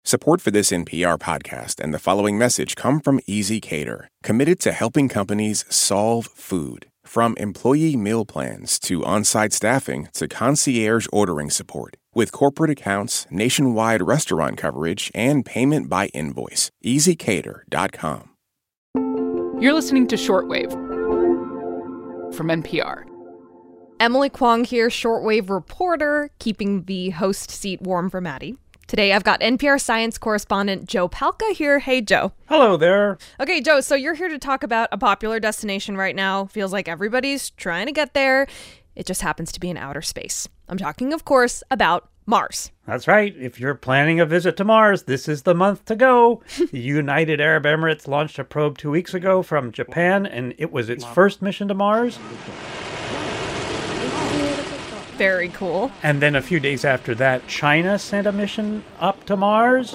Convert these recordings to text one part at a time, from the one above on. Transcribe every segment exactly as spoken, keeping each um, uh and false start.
Support for this N P R podcast and the following message come from ezCater, committed to helping companies solve food. From employee meal plans to on-site staffing to concierge ordering support. With corporate accounts, nationwide restaurant coverage, and payment by invoice. easy cater dot com. You're listening to Shortwave from N P R. Emily Kwong here, shortwave reporter, keeping the host seat warm for Maddie. Today, I've got N P R science correspondent Joe Palca here. Hey, Joe. Hello there. Okay, Joe, so you're here to talk about a popular destination right now. Feels like everybody's trying to get there. It just happens to be in outer space. I'm talking, of course, about Mars. That's right. If you're planning a visit to Mars, this is the month to go. The United Arab Emirates launched a probe two weeks ago from Japan, and it was its first mission to Mars. Very cool. And then a few days after that, China sent a mission up to Mars.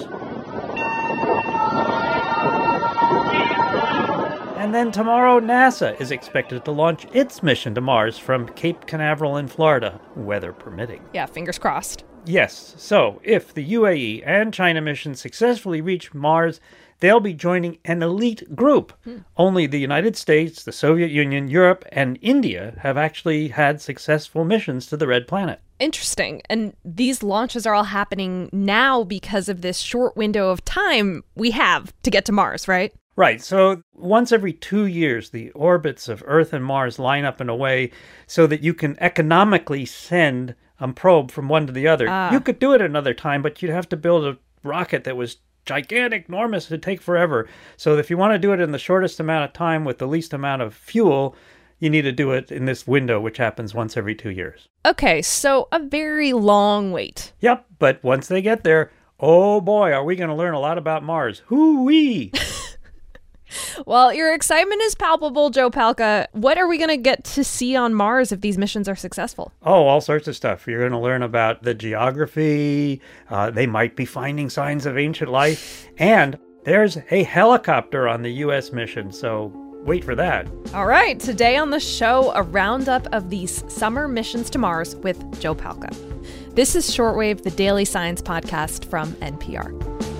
And then tomorrow, NASA is expected to launch its mission to Mars from Cape Canaveral in Florida, weather permitting. Yeah, fingers crossed. Yes, so if the U A E and China missions successfully reach Mars, they'll be joining an elite group. Hmm. Only the United States, the Soviet Union, Europe, and India have actually had successful missions to the Red Planet. Interesting. And these launches are all happening now because of this short window of time we have to get to Mars, right? Right. So once every two years, the orbits of Earth and Mars line up in a way so that you can economically send a probe from one to the other. Ah. You could do it another time, but you'd have to build a rocket that was gigantic, enormous, it'd take forever. So if you want to do it in the shortest amount of time with the least amount of fuel, you need to do it in this window, which happens once every two years. Okay, so a very long wait. Yep, but once they get there, oh boy, are we going to learn a lot about Mars. Hoo-wee! Well, your excitement is palpable, Joe Palca. What are we going to get to see on Mars if these missions are successful? Oh, all sorts of stuff. You're going to learn about the geography. Uh, they might be finding signs of ancient life. And there's a helicopter on the U S mission, so wait for that. All right. Today on the show, a roundup of these summer missions to Mars with Joe Palca. This is Shortwave, the daily science podcast from N P R.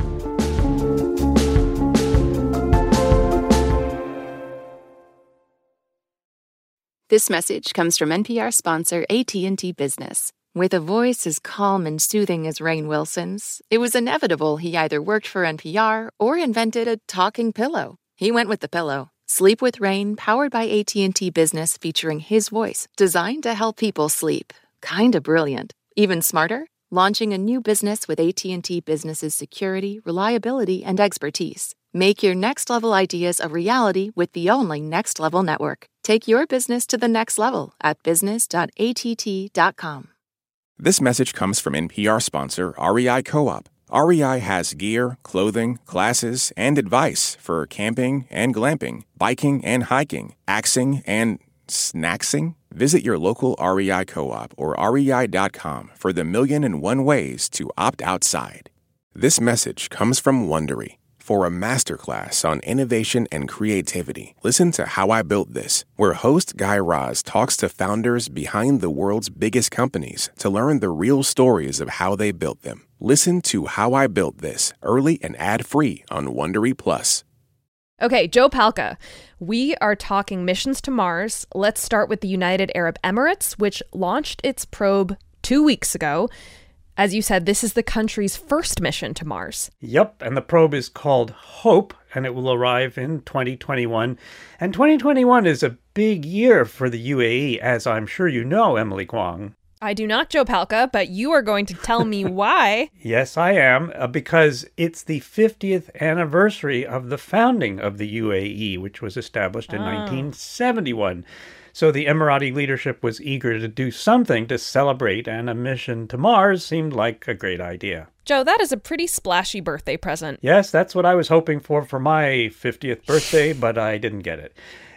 This message comes from N P R sponsor A T and T Business. With a voice as calm and soothing as Rainn Wilson's, it was inevitable he either worked for N P R or invented a talking pillow. He went with the pillow. Sleep with Rainn, powered by A T and T Business, featuring his voice, designed to help people sleep. Kinda brilliant. Even smarter? Launching a new business with A T and T Business's security, reliability, and expertise. Make your next-level ideas a reality with the only Next Level network. Take your business to the next level at business dot A T T dot com. This message comes from N P R sponsor R E I Co-op. R E I has gear, clothing, classes, and advice for camping and glamping, biking and hiking, axing and snacksing. Visit your local R E I Co-op or R E I dot com for the million and one ways to opt outside. This message comes from Wondery. For a masterclass on innovation and creativity, listen to How I Built This, where host Guy Raz talks to founders behind the world's biggest companies to learn the real stories of how they built them. Listen to How I Built This, early and ad-free on Wondery Plus. Okay, Joe Palca, we are talking missions to Mars. Let's start with the United Arab Emirates, which launched its probe two weeks ago. As you said, this is the country's first mission to Mars. Yep, and the probe is called HOPE, and it will arrive in twenty twenty-one. And twenty twenty-one is a big year for the U A E, as I'm sure you know, Emily Kwong. I do not, Joe Palca, but you are going to tell me why. Yes, I am, uh, because it's the fiftieth anniversary of the founding of the U A E, which was established in oh. nineteen seventy-one. So the Emirati leadership was eager to do something to celebrate, and a mission to Mars seemed like a great idea. Joe, that is a pretty splashy birthday present. Yes, that's what I was hoping for for my fiftieth birthday, but I didn't get it.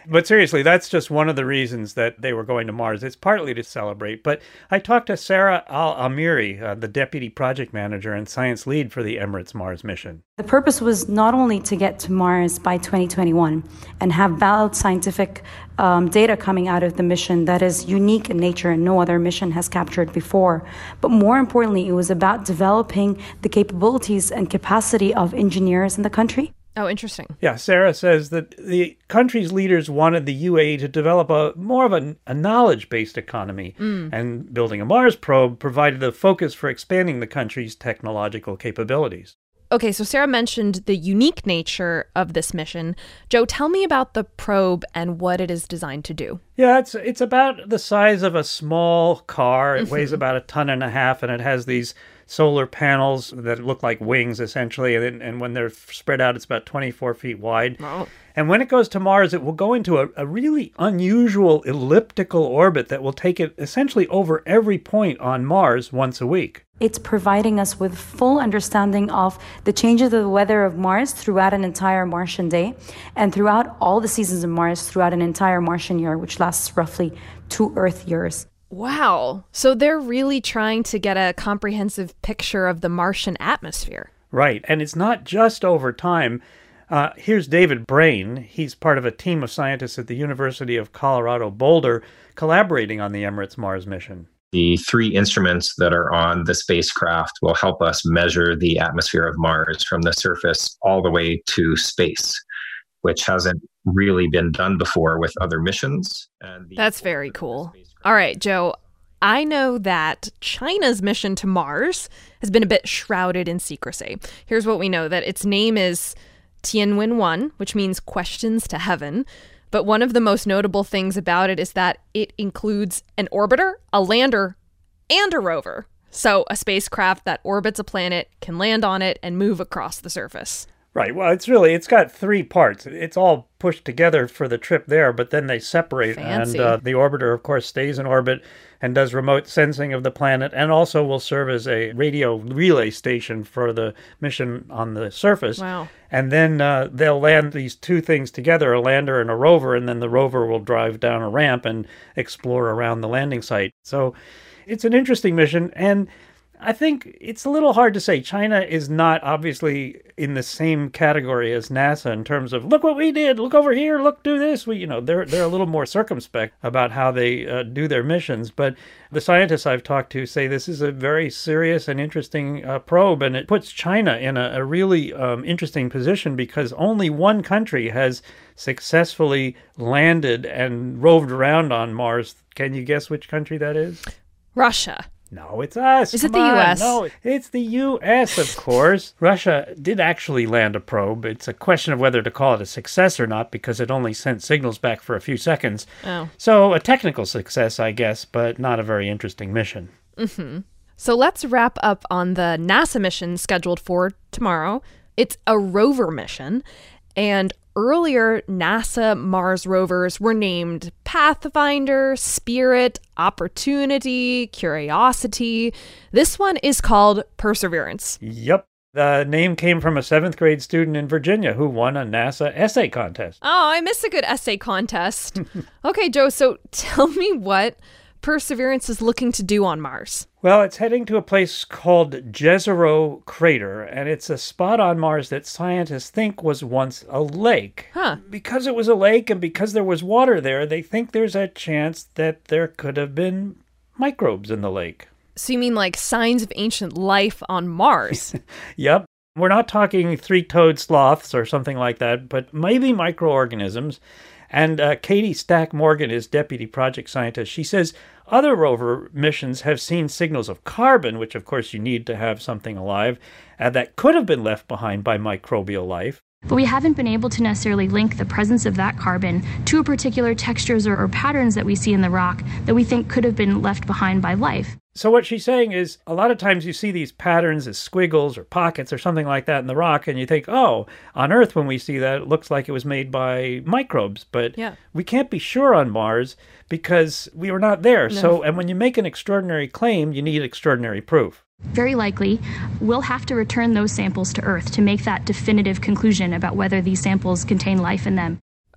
But seriously, that's just one of the reasons that they were going to Mars. It's partly to celebrate. But I talked to Sarah Al-Amiri, uh, the deputy project manager and science lead for the Emirates Mars mission. The purpose was not only to get to Mars by twenty twenty-one and have valid scientific um, data coming out of the mission that is unique in nature and no other mission has captured before, but more importantly, it was about developing the capabilities and capacity of engineers in the country. Oh, interesting. Yeah, Sarah says that the country's leaders wanted the U A E to develop a more of a, a knowledge-based economy, mm. and building a Mars probe provided the focus for expanding the country's technological capabilities. Okay, so Sarah mentioned the unique nature of this mission. Joe, tell me about the probe and what it is designed to do. Yeah, it's it's about the size of a small car. It weighs about a ton and a half, and it has these solar panels that look like wings, essentially. And, and when they're spread out, it's about twenty-four feet wide. Oh. And when it goes to Mars, it will go into a, a really unusual elliptical orbit that will take it essentially over every point on Mars once a week. It's providing us with full understanding of the changes of the weather of Mars throughout an entire Martian day and throughout all the seasons of Mars throughout an entire Martian year, which lasts roughly two Earth years. Wow. So they're really trying to get a comprehensive picture of the Martian atmosphere. Right. And it's not just over time. Uh, here's David Brain. He's part of a team of scientists at the University of Colorado Boulder collaborating on the Emirates Mars mission. The three instruments that are on the spacecraft will help us measure the atmosphere of Mars from the surface all the way to space, which hasn't really been done before with other missions. And That's very cool. All right, Joe, I know that China's mission to Mars has been a bit shrouded in secrecy. Here's what we know, that its name is Tianwen one, which means questions to heaven. But one of the most notable things about it is that it includes an orbiter, a lander, and a rover. So a spacecraft that orbits a planet, can land on it, and move across the surface. Right. Well, it's really, it's got three parts. It's all pushed together for the trip there, but then they separate. Fancy. And uh, the orbiter, of course, stays in orbit and does remote sensing of the planet and also will serve as a radio relay station for the mission on the surface. Wow. And then uh, they'll land these two things together, a lander and a rover, and then the rover will drive down a ramp and explore around the landing site. So it's an interesting mission, and I think it's a little hard to say. China is not obviously in the same category as NASA in terms of, look what we did, look over here, look, do this. We, you know, they're they're a little more circumspect about how they uh, do their missions. But the scientists I've talked to say this is a very serious and interesting uh, probe, and it puts China in a, a really um, interesting position because only one country has successfully landed and roved around on Mars. Can you guess which country that is? Russia. No, it's us. Is Come it the on. U S? No, it's the U S, of course. Russia did actually land a probe. It's a question of whether to call it a success or not because it only sent signals back for a few seconds. Oh. So a technical success, I guess, but not a very interesting mission. Mm-hmm. So let's wrap up on the NASA mission scheduled for tomorrow. It's a rover mission, and earlier NASA Mars rovers were named Pathfinder, Spirit, Opportunity, Curiosity. This one is called Perseverance. Yep. The name came from a seventh grade student in Virginia who won a NASA essay contest. Oh, I miss a good essay contest. Okay, Joe, so tell me what Perseverance is looking to do on Mars. Well, it's heading to a place called Jezero Crater, and it's a spot on Mars that scientists think was once a lake. Huh. Because it was a lake and because there was water there, they think there's a chance that there could have been microbes in the lake. So you mean like signs of ancient life on Mars? Yep. We're not talking three-toed sloths or something like that, but maybe microorganisms. And uh, Katie Stack Morgan is deputy project scientist. She says other rover missions have seen signals of carbon, which of course you need to have something alive, uh, that could have been left behind by microbial life. But we haven't been able to necessarily link the presence of that carbon to particular textures or, or patterns that we see in the rock that we think could have been left behind by life. So what she's saying is a lot of times you see these patterns as squiggles or pockets or something like that in the rock, and you think, oh, on Earth when we see that, it looks like it was made by microbes. But yeah. we can't be sure on Mars because we were not there. No. So, and when you make an extraordinary claim, you need extraordinary proof. Very likely, we'll have to return those samples to Earth to make that definitive conclusion about whether these samples contain life in them.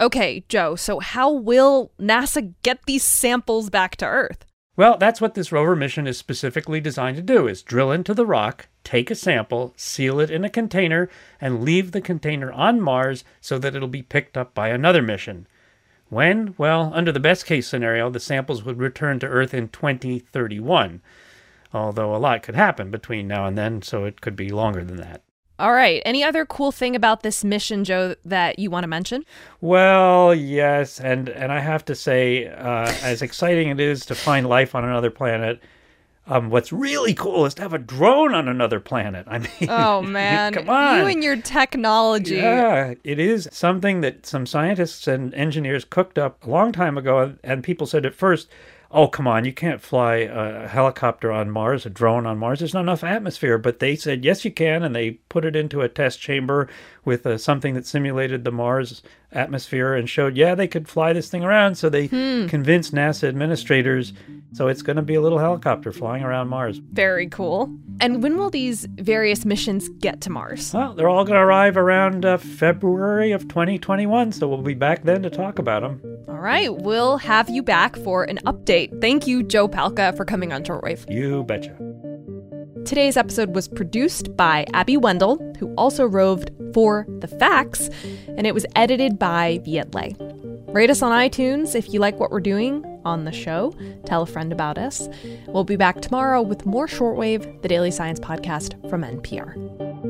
Okay, Joe, so how will NASA get these samples back to Earth? Well, that's what this rover mission is specifically designed to do, is drill into the rock, take a sample, seal it in a container, and leave the container on Mars so that it'll be picked up by another mission. When? Well, under the best-case scenario, the samples would return to Earth in twenty thirty-one. Although a lot could happen between now and then, so it could be longer than that. All right. Any other cool thing about this mission, Joe, that you want to mention? Well, yes. And, and I have to say, uh, as exciting it is to find life on another planet, um, what's really cool is to have a drone on another planet. I mean, oh, man. Come on. You and your technology. Yeah, it is something that some scientists and engineers cooked up a long time ago. And people said at first, oh, come on, you can't fly a helicopter on Mars, a drone on Mars. There's not enough atmosphere. But they said, yes, you can. And they put it into a test chamber with uh, something that simulated the Mars atmosphere and showed, yeah, they could fly this thing around. So they hmm. convinced NASA administrators. So it's going to be a little helicopter flying around Mars. Very cool. And when will these various missions get to Mars? Well, they're all going to arrive around uh, February of twenty twenty-one. So we'll be back then to talk about them. All right. We'll have you back for an update. Thank you, Joe Palca, for coming on Shortwave. You betcha. Today's episode was produced by Abby Wendell, who also roved for The Facts, and it was edited by Viet Le. Rate us on iTunes if you like what we're doing on the show. Tell a friend about us. We'll be back tomorrow with more Shortwave, the daily science podcast from N P R.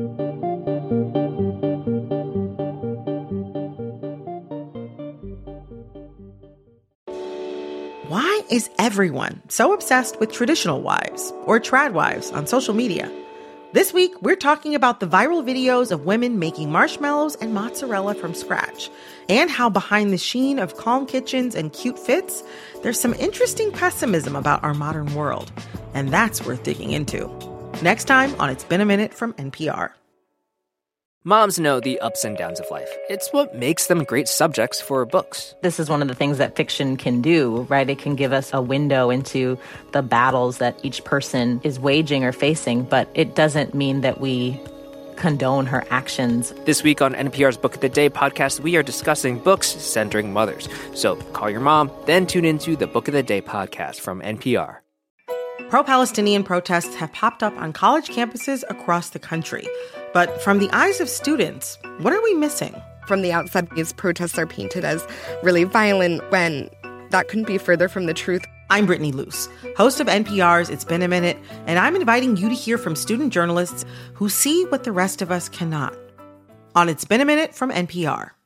Why is everyone so obsessed with traditional wives or trad wives on social media? This week, we're talking about the viral videos of women making marshmallows and mozzarella from scratch, and how behind the sheen of calm kitchens and cute fits, there's some interesting pessimism about our modern world. And that's worth digging into. Next time on It's Been a Minute from N P R. Moms know the ups and downs of life. It's what makes them great subjects for books. This is one of the things that fiction can do, right? It can give us a window into the battles that each person is waging or facing, but it doesn't mean that we condone her actions. This week on N P R's Book of the Day podcast, we are discussing books centering mothers. So call your mom, then tune into the Book of the Day podcast from N P R. Pro-Palestinian protests have popped up on college campuses across the country. But from the eyes of students, what are we missing? From the outside, these protests are painted as really violent when that couldn't be further from the truth. I'm Brittany Luce, host of N P R's It's Been a Minute, and I'm inviting you to hear from student journalists who see what the rest of us cannot. On It's Been a Minute from N P R.